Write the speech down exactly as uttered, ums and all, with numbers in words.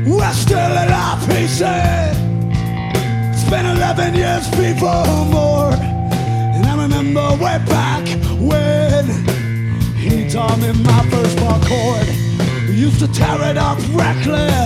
We're still alive, he said. It's been eleven years before more. And I remember way back when he taught me my first bar chord. We used to tear it up reckless.